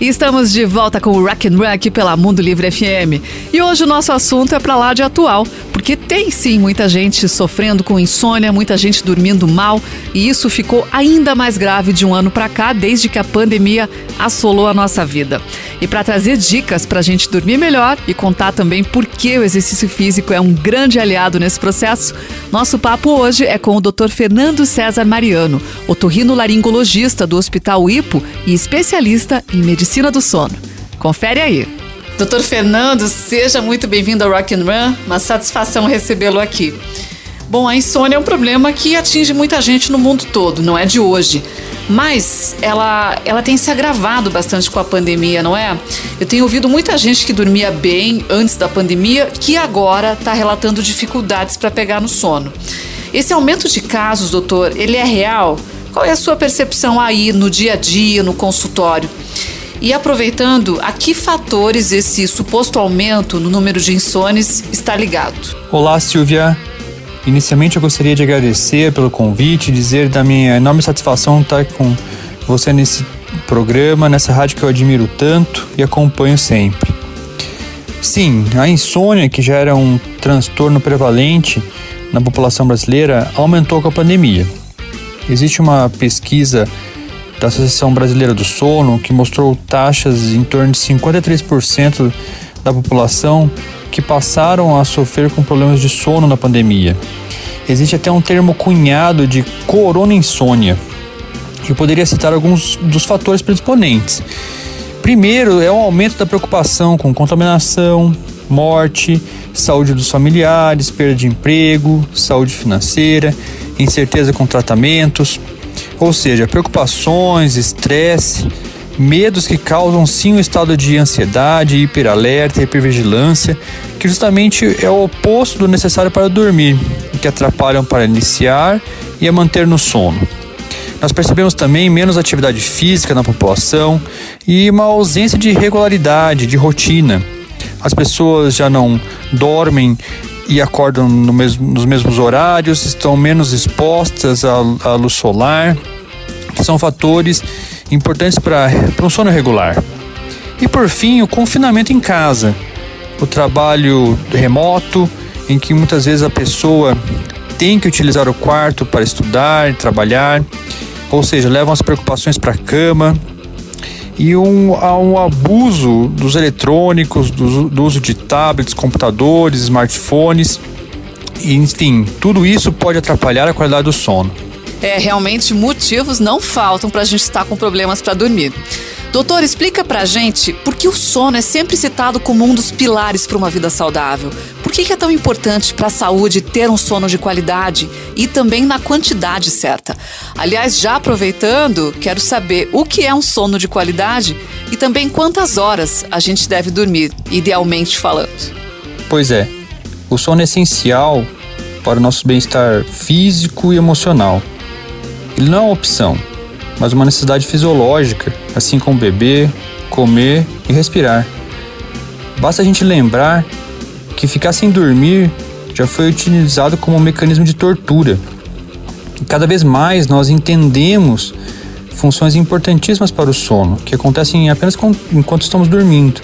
E estamos de volta com o Rock and Run aqui pela Mundo Livre FM. E hoje o nosso assunto é pra lá de atual, porque tem sim muita gente sofrendo com insônia, muita gente dormindo mal, e isso ficou ainda mais grave de um ano pra cá, desde que a pandemia assolou a nossa vida. E para trazer dicas pra gente dormir melhor e contar também por que o exercício físico é um grande aliado nesse processo, nosso papo hoje é com o Dr. Fernando César Mariano, otorrinolaringologista do Hospital Hipo e especialista em medicina do sono. Confere aí. Dr. Fernando, seja muito bem-vindo ao Rock and Run. Uma satisfação recebê-lo aqui. Bom, a insônia é um problema que atinge muita gente no mundo todo, não é de hoje. Mas ela tem se agravado bastante com a pandemia, não é? Eu tenho ouvido muita gente que dormia bem antes da pandemia que agora está relatando dificuldades para pegar no sono. Esse aumento de casos, doutor, ele é real? Qual é a sua percepção aí no dia a dia, no consultório? E aproveitando, a que fatores esse suposto aumento no número de insônias está ligado? Olá, Silvia. Inicialmente eu gostaria de agradecer pelo convite e dizer da minha enorme satisfação estar com você nesse programa, nessa rádio que eu admiro tanto e acompanho sempre. Sim, a insônia, que já era um transtorno prevalente na população brasileira, aumentou com a pandemia. Existe uma pesquisa da Associação Brasileira do Sono, que mostrou taxas em torno de 53% da população que passaram a sofrer com problemas de sono na pandemia. Existe até um termo cunhado de corona-insônia. Eu poderia citar alguns dos fatores predisponentes. Primeiro é o aumento da preocupação com contaminação, morte, saúde dos familiares, perda de emprego, saúde financeira, incerteza com tratamentos. Ou seja, preocupações, estresse, medos que causam sim um estado de ansiedade, hiperalerta, hipervigilância, que justamente é o oposto do necessário para dormir, e que atrapalham para iniciar e a manter no sono. Nós percebemos também menos atividade física na população e uma ausência de regularidade, de rotina. As pessoas já não dormem e acordam nos mesmos horários, estão menos expostas à luz solar, que são fatores importantes para um sono regular. E por fim, o confinamento em casa, o trabalho remoto, em que muitas vezes a pessoa tem que utilizar o quarto para estudar e trabalhar, ou seja, levam as preocupações para a cama, e há um abuso dos eletrônicos, do uso de tablets, computadores, smartphones, e, enfim, tudo isso pode atrapalhar a qualidade do sono. Realmente motivos não faltam para a gente estar com problemas para dormir. Doutor, explica pra gente por que o sono é sempre citado como um dos pilares para uma vida saudável. Por que é tão importante para a saúde ter um sono de qualidade e também na quantidade certa? Aliás, já aproveitando, quero saber o que é um sono de qualidade e também quantas horas a gente deve dormir, idealmente falando. Pois é, o sono é essencial para o nosso bem-estar físico e emocional. Ele não é uma opção, mas uma necessidade fisiológica, assim como beber, comer e respirar. Basta a gente lembrar que ficar sem dormir já foi utilizado como um mecanismo de tortura. E cada vez mais nós entendemos funções importantíssimas para o sono, que acontecem apenas enquanto estamos dormindo,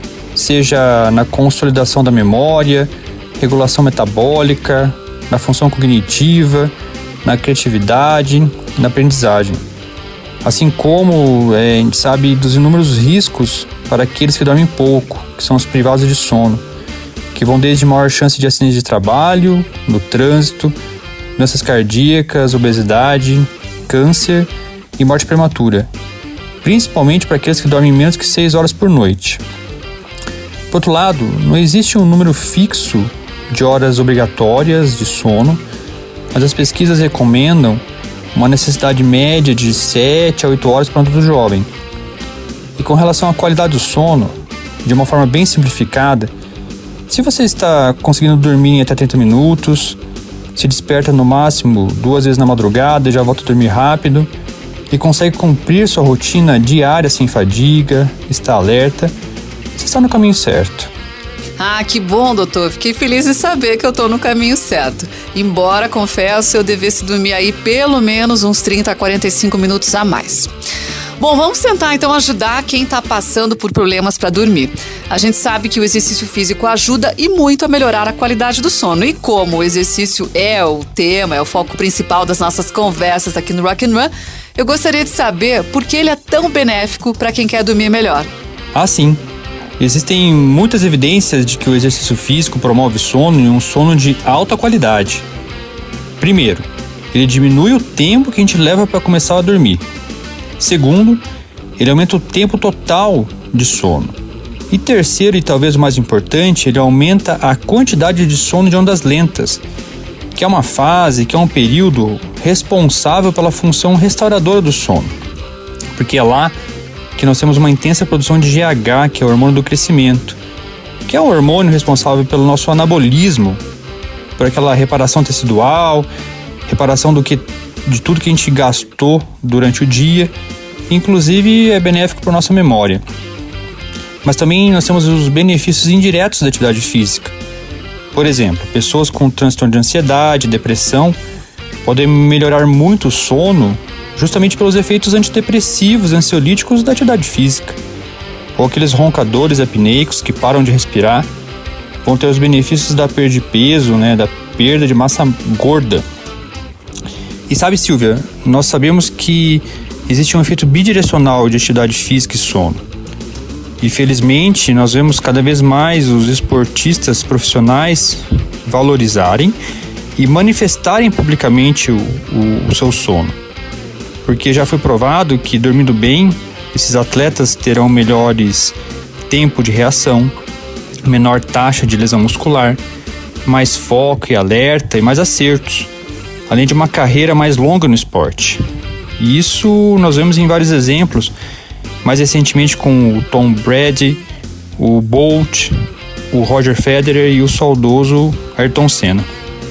seja na consolidação da memória, regulação metabólica, na função cognitiva, na criatividade, na aprendizagem. Assim como a gente sabe dos inúmeros riscos para aqueles que dormem pouco, que são os privados de sono, que vão desde maior chance de acidente de trabalho, no trânsito, doenças cardíacas, obesidade, câncer e morte prematura, principalmente para aqueles que dormem menos que 6 horas por noite. Por outro lado, não existe um número fixo de horas obrigatórias de sono, mas as pesquisas recomendam uma necessidade média de 7 a 8 horas para todo jovem. E com relação à qualidade do sono, de uma forma bem simplificada, se você está conseguindo dormir em até 30 minutos, se desperta no máximo 2 vezes na madrugada e já volta a dormir rápido, e consegue cumprir sua rotina diária sem fadiga, está alerta, você está no caminho certo. Ah, que bom, doutor. Fiquei feliz em saber que eu estou no caminho certo. Embora, confesso, eu devesse dormir aí pelo menos uns 30 a 45 minutos a mais. Bom, vamos tentar então ajudar quem está passando por problemas para dormir. A gente sabe que o exercício físico ajuda e muito a melhorar a qualidade do sono. E como o exercício é o tema, é o foco principal das nossas conversas aqui no Rock and Run, eu gostaria de saber por que ele é tão benéfico para quem quer dormir melhor. Ah, sim. Existem muitas evidências de que o exercício físico promove sono e um sono de alta qualidade. Primeiro, ele diminui o tempo que a gente leva para começar a dormir. Segundo, ele aumenta o tempo total de sono. E terceiro, e talvez o mais importante, ele aumenta a quantidade de sono de ondas lentas, que é uma fase, que é um período responsável pela função restauradora do sono. Porque é lá que nós temos uma intensa produção de GH, que é o hormônio do crescimento, que é um hormônio responsável pelo nosso anabolismo, por aquela reparação tecidual, reparação de tudo que a gente gastou durante o dia, inclusive é benéfico para a nossa memória. Mas também nós temos os benefícios indiretos da atividade física. Por exemplo, pessoas com transtorno de ansiedade, depressão, podem melhorar muito o sono justamente pelos efeitos antidepressivos e ansiolíticos da atividade física. Ou aqueles roncadores apneicos que param de respirar, vão ter os benefícios da perda de peso, da perda de massa gorda. E sabe, Silvia, nós sabemos que existe um efeito bidirecional de atividade física e sono. E felizmente nós vemos cada vez mais os esportistas profissionais valorizarem e manifestarem publicamente o seu sono. Porque já foi provado que dormindo bem, esses atletas terão melhores tempo de reação, menor taxa de lesão muscular, mais foco e alerta e mais acertos, além de uma carreira mais longa no esporte. E isso nós vemos em vários exemplos, mais recentemente com o Tom Brady, o Bolt, o Roger Federer e o saudoso Ayrton Senna.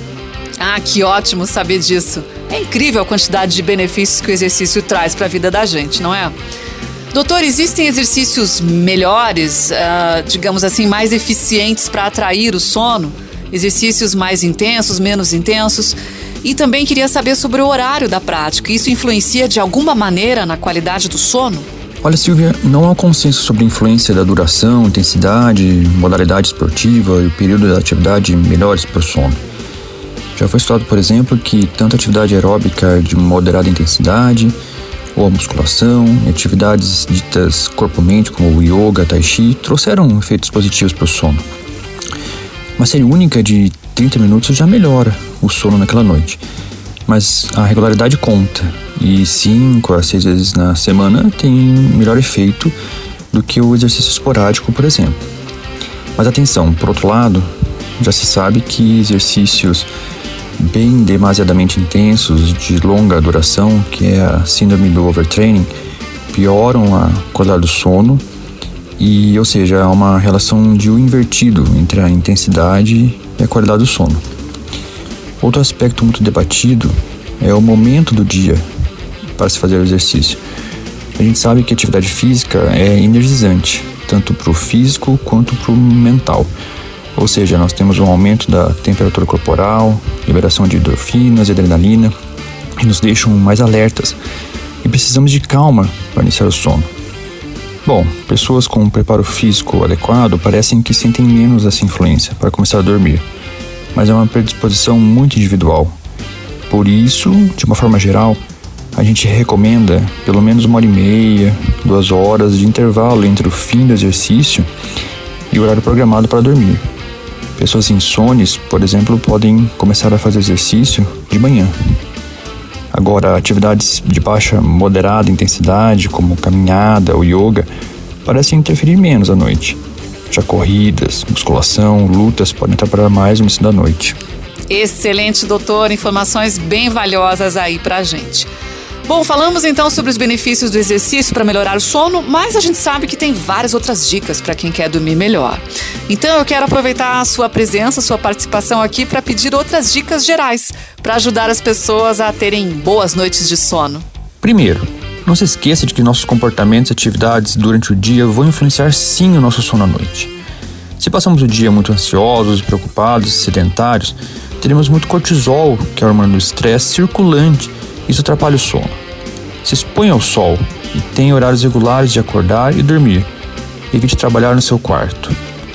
Ah, que ótimo saber disso. É incrível a quantidade de benefícios que o exercício traz para a vida da gente, não é? Doutor, existem exercícios melhores, digamos assim, mais eficientes para atrair o sono? Exercícios mais intensos, menos intensos? E também queria saber sobre o horário da prática. Isso influencia de alguma maneira na qualidade do sono? Olha, Silvia, não há consenso sobre a influência da duração, intensidade, modalidade esportiva e o período da atividade melhores para o sono. Já foi estudado, por exemplo, que tanto a atividade aeróbica de moderada intensidade, ou a musculação, e atividades ditas corpo-mente, como o yoga, tai chi, trouxeram efeitos positivos para o sono. Uma série única de 30 minutos já melhora o sono naquela noite, mas a regularidade conta, e 5 a 6 vezes na semana tem melhor efeito do que o exercício esporádico, por exemplo. Mas atenção, por outro lado, já se sabe que exercícios bem demasiadamente intensos, de longa duração, que é a síndrome do overtraining, pioram a qualidade do sono, ou seja, há uma relação de U invertido entre a intensidade e a qualidade do sono. Outro aspecto muito debatido é o momento do dia para se fazer o exercício. A gente sabe que a atividade física é energizante, tanto para o físico quanto para o mental. Ou seja, nós temos um aumento da temperatura corporal, liberação de endorfinas e adrenalina, que nos deixam mais alertas. E precisamos de calma para iniciar o sono. Bom, pessoas com um preparo físico adequado parecem que sentem menos essa influência para começar a dormir. Mas é uma predisposição muito individual. Por isso, de uma forma geral, a gente recomenda pelo menos 1h30, 2 horas de intervalo entre o fim do exercício e o horário programado para dormir. Pessoas insones, por exemplo, podem começar a fazer exercício de manhã. Agora, atividades de baixa, moderada intensidade, como caminhada ou yoga, parecem interferir menos à noite. Já corridas, musculação, lutas podem atrapalhar mais no início da noite. Excelente, doutor. Informações bem valiosas aí pra gente. Bom, falamos então sobre os benefícios do exercício para melhorar o sono, mas a gente sabe que tem várias outras dicas para quem quer dormir melhor. Então eu quero aproveitar a sua presença, a sua participação aqui para pedir outras dicas gerais para ajudar as pessoas a terem boas noites de sono. Primeiro, não se esqueça de que nossos comportamentos e atividades durante o dia vão influenciar sim o nosso sono à noite. Se passamos o dia muito ansiosos, preocupados e sedentários, teremos muito cortisol, que é o hormônio do estresse, circulante. Isso atrapalha o sono. Se expõe ao sol, e tenha horários regulares de acordar e dormir. Evite trabalhar no seu quarto.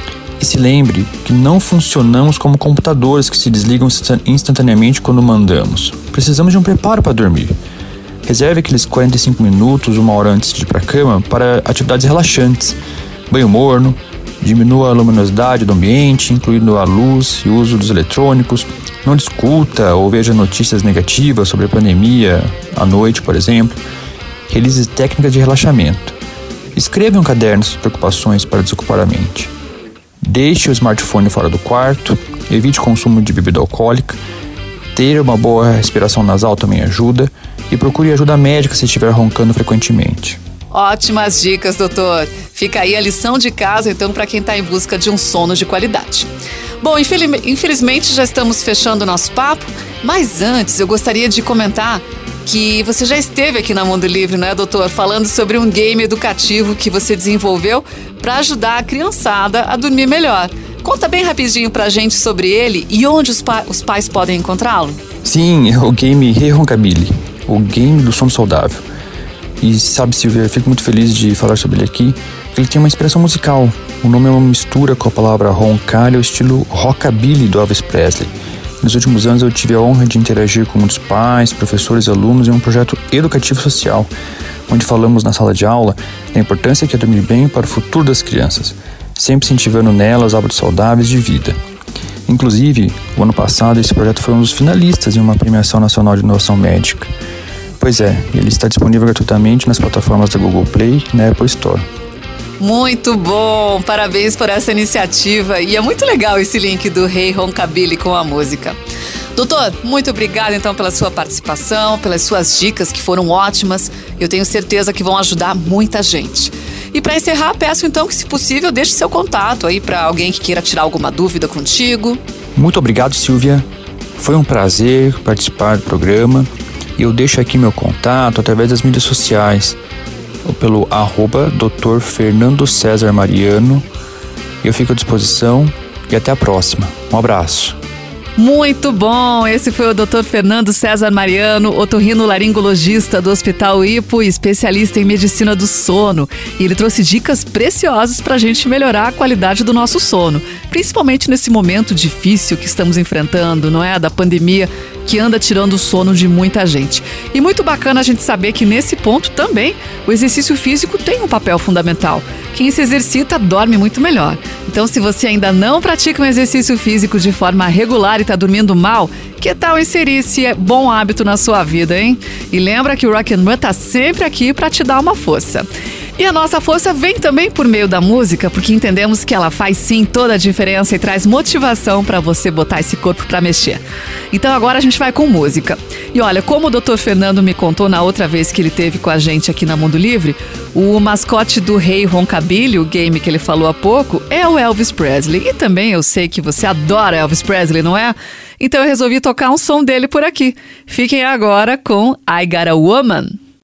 E se lembre que não funcionamos como computadores que se desligam instantaneamente quando mandamos. Precisamos de um preparo para dormir. Reserve aqueles 45 minutos, 1 hora antes de ir para a cama para atividades relaxantes. Banho morno, diminua a luminosidade do ambiente, incluindo a luz e o uso dos eletrônicos. Não discuta ou veja notícias negativas sobre a pandemia à noite, por exemplo. Realize técnicas de relaxamento. Escreva em um caderno suas preocupações para desocupar a mente. Deixe o smartphone fora do quarto, evite o consumo de bebida alcoólica, ter uma boa respiração nasal também ajuda e procure ajuda médica se estiver roncando frequentemente. Ótimas dicas, doutor. Fica aí a lição de casa, então, para quem está em busca de um sono de qualidade. Bom, infelizmente já estamos fechando o nosso papo, mas antes eu gostaria de comentar que você já esteve aqui na Mundo Livre, não é, doutor? Falando sobre um game educativo que você desenvolveu para ajudar a criançada a dormir melhor. Conta bem rapidinho pra gente sobre ele e onde os pais podem encontrá-lo. Sim, é o game Hey Roncabili, o game do sono saudável. E sabe, Silvia, eu fico muito feliz de falar sobre ele aqui, porque ele tem uma inspiração musical. O nome é uma mistura com a palavra roncar e o estilo rockabilly do Elvis Presley. Nos últimos anos eu tive a honra de interagir com muitos pais, professores e alunos em um projeto educativo social, onde falamos na sala de aula da importância que é dormir bem para o futuro das crianças, sempre incentivando nelas hábitos saudáveis de vida. Inclusive, o ano passado esse projeto foi um dos finalistas em uma premiação nacional de inovação médica. Pois é, ele está disponível gratuitamente nas plataformas da Google Play e na Apple Store. Muito bom! Parabéns por essa iniciativa e é muito legal esse link do Hey Roncabili com a música. Doutor, muito obrigada então pela sua participação, pelas suas dicas que foram ótimas. Eu tenho certeza que vão ajudar muita gente. E para encerrar, peço então que, se possível, deixe seu contato aí para alguém que queira tirar alguma dúvida contigo. Muito obrigado, Silvia. Foi um prazer participar do programa. E eu deixo aqui meu contato através das mídias sociais, pelo @Dr. Fernando César Mariano. Eu fico à disposição e até a próxima. Um abraço. Muito bom! Esse foi o Dr. Fernando César Mariano, otorrinolaringologista do Hospital Hipo e especialista em medicina do sono. E ele trouxe dicas preciosas para a gente melhorar a qualidade do nosso sono, principalmente nesse momento difícil que estamos enfrentando, não é? Da pandemia, que anda tirando o sono de muita gente. E muito bacana a gente saber que nesse ponto também o exercício físico tem um papel fundamental. Quem se exercita dorme muito melhor. Então, se você ainda não pratica um exercício físico de forma regular e está dormindo mal, que tal inserir esse bom hábito na sua vida, hein? E lembra que o Rock and Roll está sempre aqui para te dar uma força. E a nossa força vem também por meio da música, porque entendemos que ela faz sim toda a diferença e traz motivação para você botar esse corpo para mexer. Então agora a gente vai com música. E olha, como o Dr. Fernando me contou na outra vez que ele esteve com a gente aqui na Mundo Livre, o mascote do Hey Roncabili, o game que ele falou há pouco, é o Elvis Presley. E também eu sei que você adora Elvis Presley, não é? Então eu resolvi tocar um som dele por aqui. Fiquem agora com I Got a Woman.